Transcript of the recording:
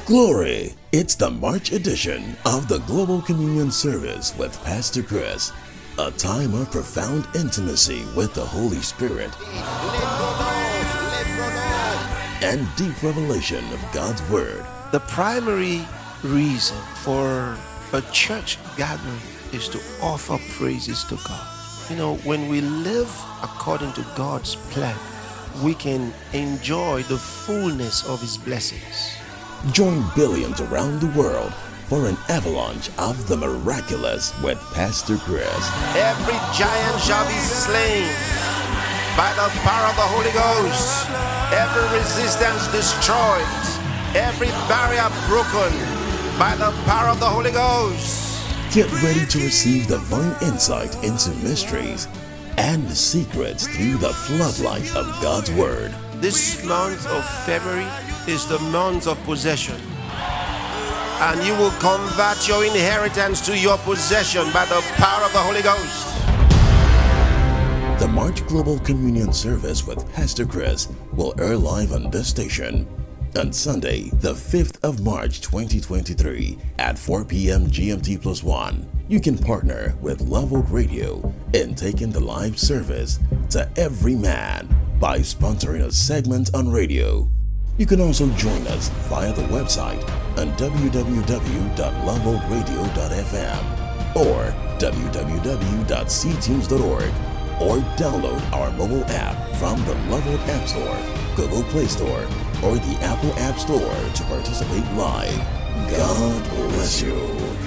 Glory! It's the March edition of the Global Communion Service with Pastor Chris. A time of profound intimacy with the Holy Spirit and deep revelation of God's Word. The primary reason for a church gathering is to offer praises to God. You know, when we live according to God's plan, we can enjoy the fullness of His blessings. Join billions around the world for an avalanche of the miraculous with Pastor Chris. Every giant shall be slain by the power of the Holy Ghost. Every resistance destroyed. Every barrier broken by the power of the Holy Ghost. Get ready to receive divine insight into mysteries and secrets through the floodlight of God's Word. This month of February is the month of possession. And you will convert your inheritance to your possession by the power of the Holy Ghost. The March Global Communion Service with Pastor Chris will air live on this station on Sunday, the 5th of March 2023 at 4 p.m. GMT plus 1. You can partner with Love Oak Radio in taking the live service to every man by sponsoring a segment on radio. You can also join us via the website on www.loveoakradio.fm or www.ctunes.org, or download our mobile app from the Love Oak App Store, Google Play Store, or the Apple App Store to participate live. God bless you.